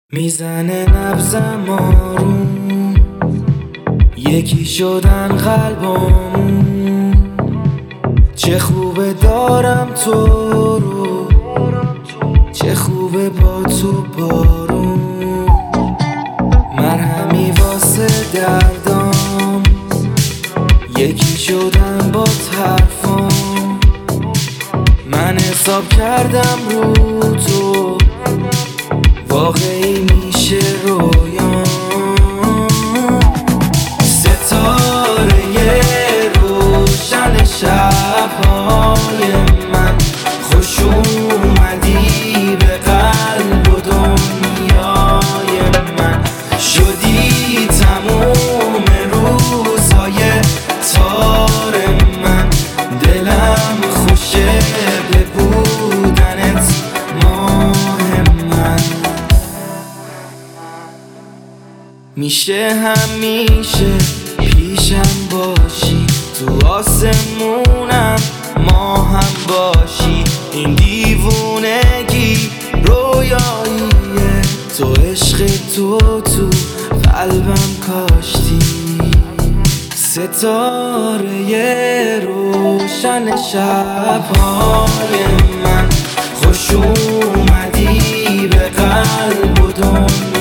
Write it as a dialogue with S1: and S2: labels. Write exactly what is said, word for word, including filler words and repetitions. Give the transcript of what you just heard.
S1: میزنه نبضم آروم، یکی شدن قلبامون. چه خوبه دارم تو رو، چه خوبه با تو بارون. مرهمی واسه دردام، یکی شدن با حرفام. من حساب کردم رو تو، واقعی میشه رویام. ستاره روشن شب‌های من، خوش اومدی به قلب و دنیای من. شدی تموم روزهای تار من، دلم خوشه به بودنت ماه من. میشه همیشه پیشم باشی، تو آسمونم ما هم باشی. این دیوونگی رویاییه، تو عشق تو تو قلبم کاشتی. ستاره روشن شب‌های من، خوش اومدی به قلب و دنیا.